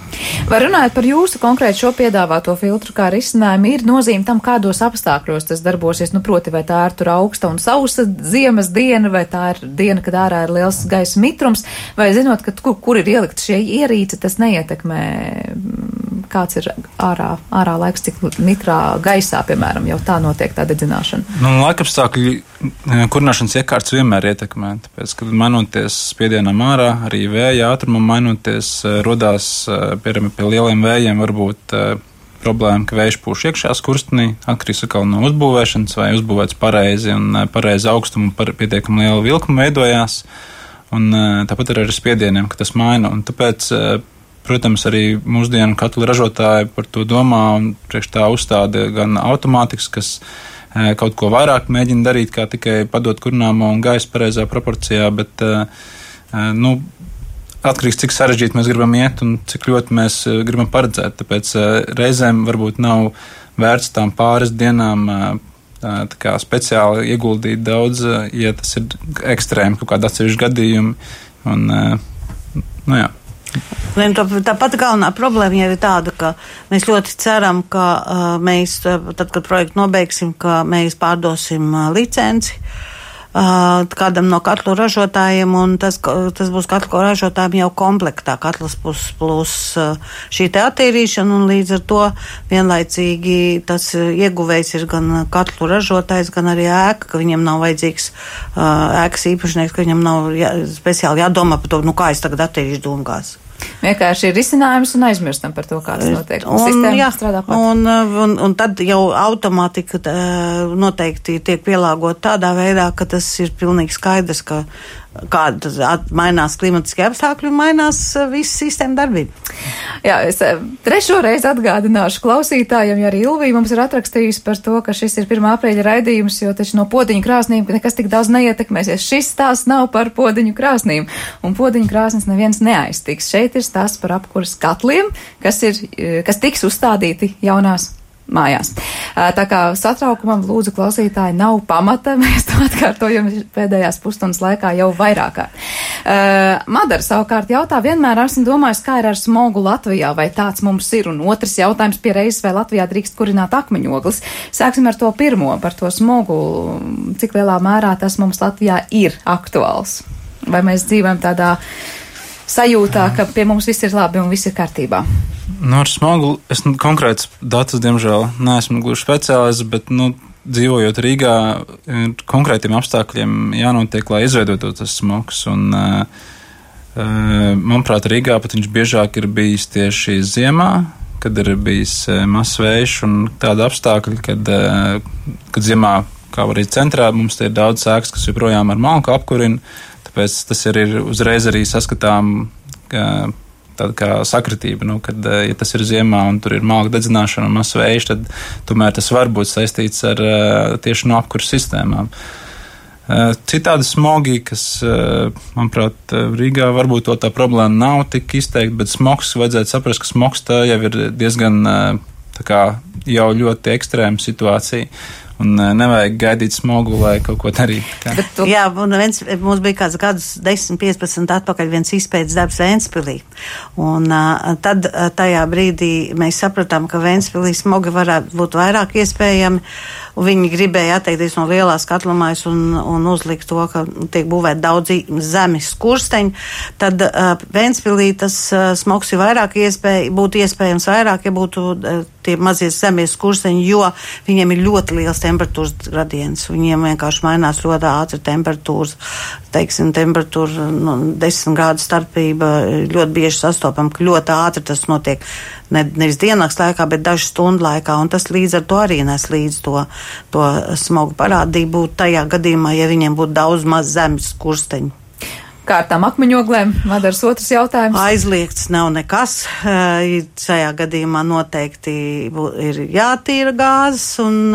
Vai runājot par jūsu konkrēti šo piedāvāto filtru kā risinājumu, ir nozīme tam, kādos apstākļos tas darbosies? Nu, proti, vai tā ir tur augsta un sausa ziemas diena, vai tā ir diena, kad ārā ir liels gaisa mitrums, vai zinot, ka kur, kur ir ielikt šie ierīci, tas neietekmē, kāds ir ārā, ārā laiks, cik mitrā gaisā, piemēram, jau tā notiek tā dedzināšana?
Nu, laikapstākļi kurināšanas iekārtas vienmēr ietekmē, tāpēc, kad mainoties spiedienam ārā, arī vēja ātrumam mainoties, rodās piemēram pie lieliem vējiem varbūt uh, problēma, ka vējš pūš iekšā skurstenī, atkarīgs atkal no uzbūvēšanas, vai uzbūvēts pareizi un uh, pareizi augstumu, par, pietiekami liela vilkuma veidojās, un uh, tāpat arī ar spiedieniem, ka tas maina, un tāpēc, uh, protams, arī mūsdienu katlu ražotāji par to domā, un priekš tā uzstāda gan automātikas, kas uh, kaut ko vairāk mēģina darīt, kā tikai padot kurināmo un gaisa pareizā proporcijā, bet, uh, uh, nu, atkarīgs, cik sarežģīti mēs gribam iet un cik ļoti mēs gribam paredzēt. Tāpēc reizēm varbūt nav vērts tām pāris dienām tā kā speciāli ieguldīt daudz, ja tas ir ekstrēmi kaut kādi atsevišķi gadījumi. Un, nu jā.
Tā pati galvenā problēma jau ir tāda, ka mēs ļoti ceram, ka mēs, tad, kad projektu nobeigsim, ka mēs pārdosim licenci kādam no katlu ražotājiem, un tas, tas būs katlu ražotājiem jau komplektā, katls plus, plus šī te attīrīšana, un līdz ar to vienlaicīgi tas ieguvējs ir gan katlu ražotājs, gan arī ēka, ka viņam nav vajadzīgs ēkas īpašnieks, ka viņam nav jā, speciāli jādomā par to, nu kā es tagad attīrīšu dūmgāzi.
Vienkārši ir risinājums un aizmirstam par to, kāds notiek.
Un,
Sistēma
jā,
strādā pat.
Un, un, un tad jau automātika noteikti tiek pielāgot tādā veidā, ka tas ir pilnīgi skaidrs, ka kāda mainās klimatiskie apstākļi un mainās visa sistēma darbība.
Jā, es trešo reizi atgādināšu klausītājiem, ja arī Ilvija mums ir atrakstījusi par to, ka šis ir pirmā aprīļa raidījums, jo taču no podziņu krāsnīm nekas tik daudz neietekmēsies. Šis stāsts nav par podziņu krāsnīm, un podziņu krāsnes neviens neaiztiks. Šeit ir stāsts par apkuras katliem, kas, ir, kas tiks uzstādīti jaunās mājās. Tā kā satraukumam lūdzu klausītāji nav pamata, mēs to atkārtojam pēdējās pusstundas laikā jau vairāk. Uh, Madara savukārt jautā, vienmēr esmu domājis, kā ir ar smogu Latvijā, vai tāds mums ir, un otrs jautājums pie reizes, vai Latvijā drīkst kurināt akmeņogles. Sāksim ar to pirmo, par to smogu, cik lielā mērā tas mums Latvijā ir aktuāls. Vai mēs dzīvojam tādā sajūtā, ka pie mums viss ir labi un viss ir kārtībā?
Nu, ar smogu es nu, konkrēts datus, diemžēl, neesmu gluži speciālists, bet, nu, dzīvojot Rīgā, ir konkrētiem apstākļiem jānotiek, lai izveidotu tas smogs. Un, uh, manuprāt, Rīgā pat viņš biežāk ir bijis tieši ziemā, kad ir bijis uh, mazs vējš un tāda apstākļi, kad, uh, kad ziemā, kā arī centrā, mums te ir daudz ēkas, kas joprojām ar malku apkurina, tāpēc tas ir, ir uzreiz arī saskatām, ka tāda kā sakritība, nu, kad, ja tas ir ziemā un tur ir malka dedzināšana un mazs vējš, tad tomēr tas var būt saistīts ar tieši no apkuras sistēmām. Citādi smogi, kas, manuprāt, Rīgā varbūt to tā problēma nav tik izteikti, bet smogs, vajadzētu saprast, ka smogs tā jau ir diezgan tā kā jau ļoti ekstrēma situācija. Un nevajag gaidīt smogu, lai kaut ko darītu.
Tu... Jā, un viens, mums bija kāds gadus desmit piecpadsmit atpakaļ viens izpētes darbs Ventspilī. Un uh, tad uh, tajā brīdī mēs sapratām, ka Ventspilī smogi varētu būt vairāk iespējami. Viņi gribēja atteikties no lielās katlamājas un, un uzlikt to, ka tiek būvēt daudz zemes skursteņi. Tad uh, Ventspilī tas uh, smogs ir vairāk iespēja, būtu iespējams vairāk, ja būtu uh, tie mazie zemes skursteņi, jo viņiem ir ļoti liels temperatūras gradients. Viņiem vienkārši mainās ļoti ātri temperatūras, teiksim, temperatūra nu, desmit grādu starpība ļoti bieži sastopam, ka ļoti ātri tas notiek ne, nevis diennakts laikā, bet dažu stundu laikā, un tas līdz ar to arī nes līdz to, to smogu parādību tajā gadījumā, ja viņiem būtu daudz maz zemes skursteņu.
Kā ar tām akmeņoglēm? Madaras otrs jautājums.
Aizliegts nav nekas. Šajā gadījumā noteikti ir jātīra gāzes, un,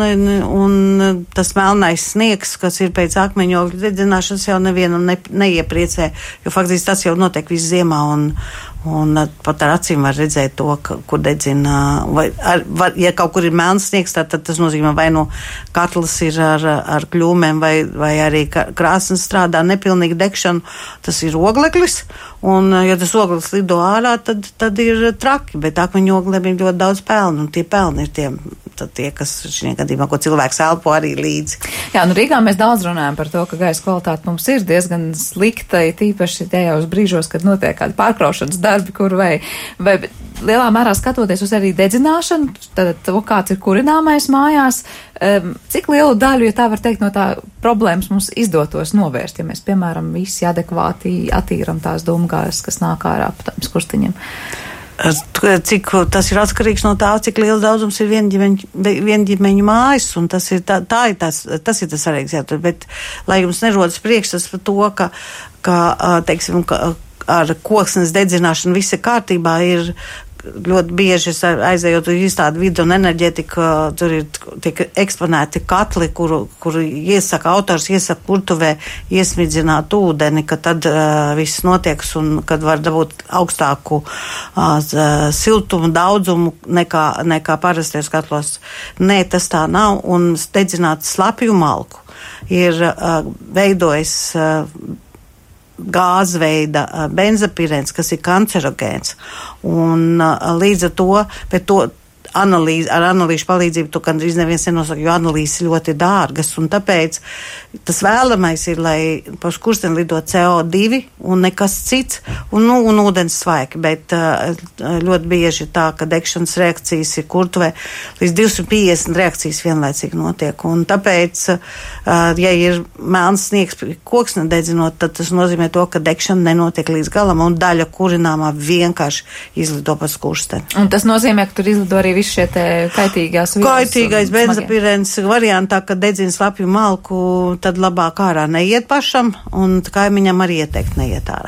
un tas melnais sniegs, kas ir pēc akmeņogļu dedzināšanas, jau nevienu ne, neiepriecē, jo faktiski tas jau notiek visu ziemā, un, un pat ar acīm var redzēt to, ka, kur dedzina, vai, ar, var, ja kaut kur ir melns sniegs, tad, tad tas nozīmē vai no katlas ir ar, ar kļūmēm, vai, vai arī krāsnes strādā nepilnīgi degšanu, tas ir ogleklis, un ja tas ogleklis lido ārā, tad, tad ir traki, bet akmeņoglēm ir ļoti daudz pelnu, un tie pelni ir tie, tie kas šajā gadījumā, ko cilvēks elpo arī līdzi.
Jā, nu Rīgā mēs daudz runājam par to, ka gaisa kvalitāte mums ir diezgan slikta, tīpaši tajos brīžos, kad notiek kādi pārkraušanas darbi, kur vai, vai lielā mērā skatoties uz arī dedzināšanu, tad to, kāds ir kurināmais mājās, um, cik lielu daļu, ja tā var teikt, no tā problēmas mums izdotos novērst, ja mēs, piemēram, visi adekvāti attīram tās dūmgāzes, kas nāk ārā pa tām skursteņiem.
Cik tas ir atkarīgs no tā, cik liels daudzums ir vienģimeņu, vienģimeņu mājas, un tas ir, tā, tā ir tas, tas ir tas svarīgs jautājums, bet lai jums nerodas priekšstats par to, ka, ka teiksim, ka ar koksnes dedzināšanu viss ir kārtībā, ir ļoti bieži aizējot uz izstādi vidu un enerģētika, tur ir tiek eksponēti katli, kuru, kuru iesaka, autors iesaka kurtuvē iesmidzināt ūdeni, ka tad uh, viss notiek un kad var dabūt augstāku uh, siltumu daudzumu nekā, nekā parasties katlos. Nē, tas tā nav, un dedzināt slapju malku ir uh, veidojis uh, gāzveida benzapirēns, kas ir kancerogēns. Un līdz ar to, bet to analīzi, ar analīžu palīdzību tu gandrīz neviens nenosaka, jo analīzes ļoti dārgas, un tāpēc tas vēlamais ir, lai pa skursteni lido C O divi un nekas cits, un, nu, un ūdens svaigi, bet ļoti bieži tā, ka degšanas reakcijas ir kurtuvē līdz divsimt piecdesmit reakcijas vienlaicīgi notiek, un tāpēc, ja ir melns sniegs koksne dedzinot, tad tas nozīmē to, ka degšana nenotiek līdz galam, un daļa kurināmā vienkārši izlido pa skursteni.
Un tas nozīmē, ka tur izlido arī visi šie te kaitīgās vielas.
Kaitīgais benzopirēns variantā, kad dedzina slapju malku, tad labāk ārā neiet pašam, un kaimiņam arī ieteikt neiet ārā.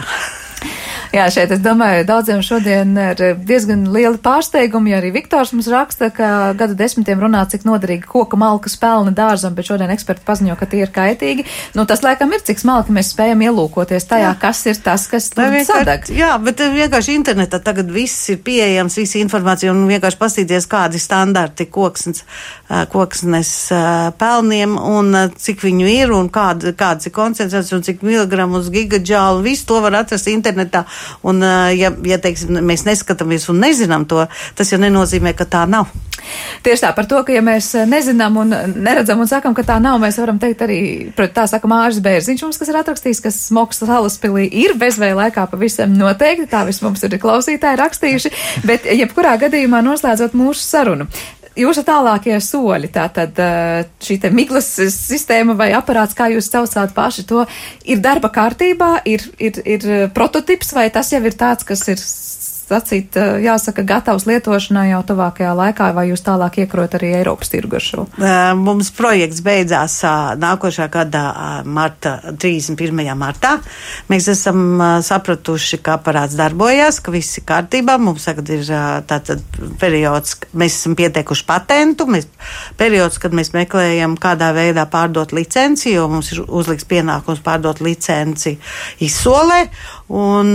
Jā, šeit es domāju, daudziem šodien ir diezgan liela pārsteiguma, ja arī Viktors mums raksta, ka gadu desmitiem runā, cik noderīgi koka malkas pelna dārzam, bet šodien eksperti paziņo, ka tie ir kaitīgi. Nu, tas laikam ir, cik smalki mēs spējam ielūkoties tajā, jā. Kas ir tas, kas tur sadag.
Jā, bet vienkārši internetā tagad viss ir pieejams, visa informācija, un vienkārši pastīties, kādi standarti koksnes, koksnes pelniem, un cik viņu ir, un kāda, kādas ir koncentrācijas, un cik miligramu uz gigadžālu, visu to var atrast internetā. Un, ja, ja teiksim, mēs neskatāmies un nezinām to, tas jau nenozīmē, ka tā nav.
Tieši tā, par to, ka ja mēs nezinām un neredzam un sakam, ka tā nav, mēs varam teikt arī, tā saka Māris Bērziņš mums, kas ir atrakstījis, ka smogs Salaspilī ir bezvēja laikā pavisam noteikti, tā viss mums ir klausītāji rakstījuši, bet jebkurā gadījumā noslēdzot mūsu sarunu. Jūsu tālākie soļi, tātad šī te miglas sistēma vai aparāts, kā jūs saucāt paši, to ir darba kārtībā, ir, ir, ir prototips, vai tas jau ir tāds, kas ir sacīt, jāsaka, gatavs lietošanai jau tuvākajā laikā, vai jūs tālāk iekrojat arī Eiropas tirgu ar šo?
Mums projekts beidzās nākošā gada marta, trīsdesmit pirmajā martā. Mēs esam sapratuši, ka aparāts darbojas, ka viss ir kārtībā. Mums tagad ir tātad periods, mēs esam pieteikuši patentu, mēs, periods, kad mēs meklējam, kādā veidā pārdot licenci, jo mums ir uzliks pienākums pārdot licenci izsolē, un,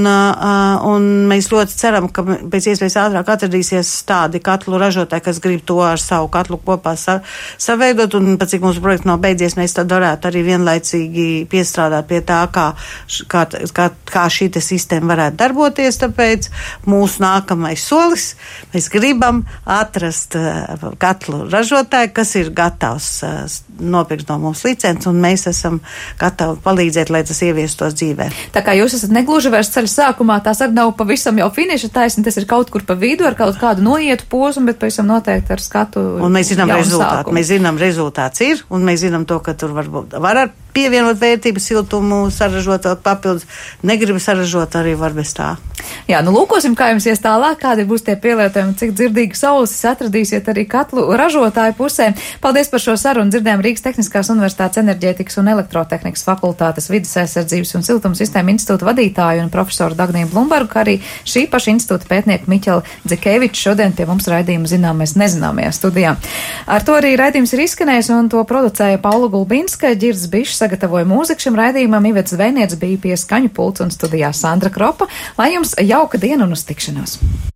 un mēs ļoti ceram, ka pēc iespējas ātrāk atradīsies tādi katlu ražotāji, kas grib to ar savu katlu kopā sa, saveidot, un pat cik mūsu projekts nav beidzies, mēs tad varētu arī vienlaicīgi piestrādāt pie tā, kā, kā, kā, kā šī te sistēma varētu darboties, tāpēc mūsu nākamais solis, mēs gribam atrast uh, katlu ražotāju, kas ir gatavs uh, nopirkt no mums licenci, un mēs esam gatavi palīdzēt, lai tas ieviestos dzīvē.
Tā kā jūs esat negluži vairs ceļa sākumā, tās arī nav pavisam jau finiša taisni, tas ir kaut kur pa vidu ar kaut kādu noietu posmu, bet pavisam noteikti ar skatu.
Un mēs zinām rezultātu.
Sākumu.
Mēs zinām, rezultāts ir, un mēs zinām to, ka tur varbūt var ar pievienot vērtību siltumu, saražot vēl papildus. Negribu saražot, arī var bez tā.
Jā, nu lūkosim, kā jums ies tālāk, kādi būs tie pielietojumi, cik dzirdīgas ausis atradīsiet arī katlu ražotāju pusē. Paldies par šo sarunu. Dzirdējām Rīgas Tehniskās universitātes enerģētikas un elektrotehnikas fakultātes vides aizsardzības un siltuma sistēma institūta vadītāju un profesoru Dagniju Blumbergu, kā arī šī paša institūta pētnieku Miķeli Dzikeviču šodien pie mums raidījuma Zināmais nezināmajā studijā. Ar to arī raidījums ir izskanējis, un to producēja Paula Gulbinska, Ģirds Bišs sagatavoja mūziku šim raidījumam, Ivets Zvejnieks bija pie skaņu pults un studijā Sandra Kropa. Lai jums jauka diena un uz tikšanos!